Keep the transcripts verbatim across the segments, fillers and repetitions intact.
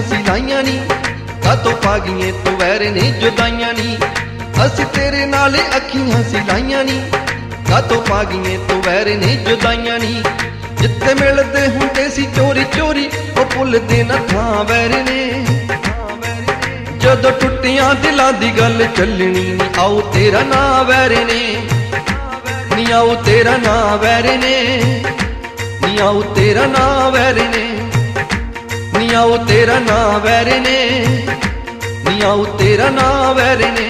सिलाइयां नी, कातों पागिए तू वैर ने जुदाइयां नी। असी तेरे नाले अखियां सिलाइयां नी, कातों पागिए तू वैर ने जुदाइयां नी। जिथे मिलते हुंदे सी चोरी चोरी ओ भुलदे ना थां वैर ने। जदों टुटियां दिलां दी गल चलनी नी, आओ तेरा ना वैर ने, नी आओ तेरा ना वैर ने, नी आओ तेरा ना वैर ने, नी आओ तेरा ना वैर ने, नी आओ तेरा ना वैर ने।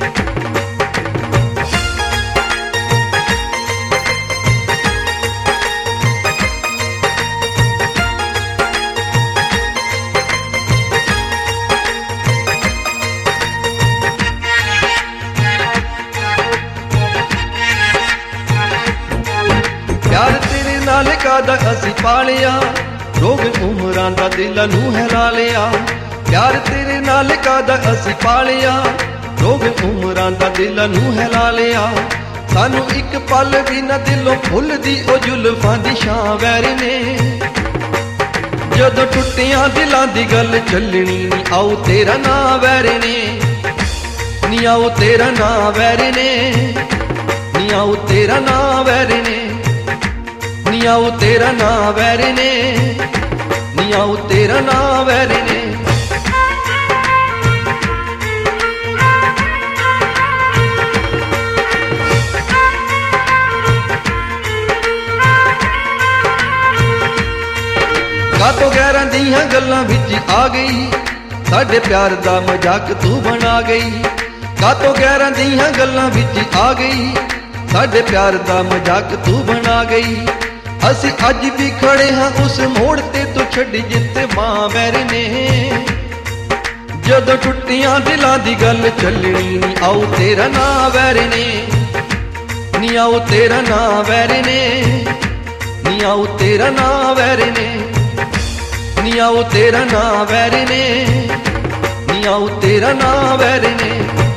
प्यार तेरे नाल कादा असी पालिया, रोग उमरां दा दिल नूं हिला लिया। प्यार तेरे नाल कादा असी पालिया, रोग उमरां दा दिल नूं हिला लिया। सानू एक पल भी ना दिलों भुलदी ओ जुल्फां दी छां वैर ने। जदों टुटियां दिलां दी गल चलनी नी, आओ तेरा ना वैर ने, नी आओ तेरा ना वैर ने, नी आओ तेरा ना वैर ने, नी आओ तेरा ना वैर ने, नी आओ तेरा ना वैर ने। कातों गैरां दियां गल्लां विच आ गई, साडे प्यार दा मजाक तू बना गई। कातों गैरां दियां गल्लां विच आ गई, साडे प्यार दा मजाक तू बना गई। असी अज भी खड़े हाँ उस मोड़ ते तू छड़ी जिते मां वैर ने। जदों टुटियां दिलां दी गल चलनी नी, आओ तेरा ना वैर ने, नी आओ तेरा ना वैर ने, नी आओ तेरा ना वैर ने, नी आओ तेरा ना वैर ने, नी आओ तेरा ना वैर ने।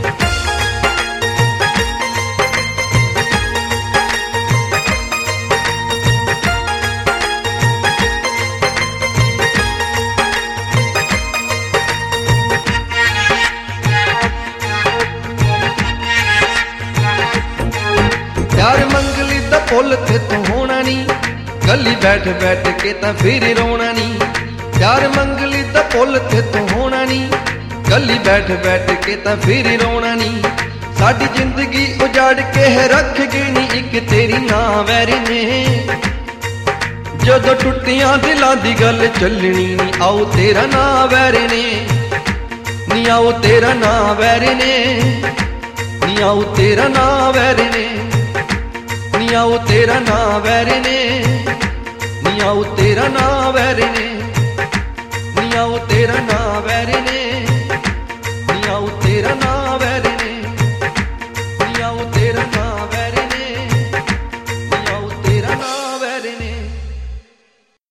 प्यार मंगली दा पुल ते तू होना नी, गली बैठ बैठ के तां फिर रोना नी। प्यार मंगली दा पुल ते तू होना नी, गली बैठ बैठ के तां फिर रोना नी। साडी जिंदगी उजाड़ के है रख गई नी एक तेरी ना वैर ने। जदों टुटियां दिलां दी गल चलनी नी, आओ तेरा ना वैर ने, नी आओ तेरा ना वैर ने, नी आओ तेरा ना वैर ने, नी आओ तेरा ना वैर ने, नी आओ तेरा ना वैर ने, नी आओ तेरा ना वैर ने।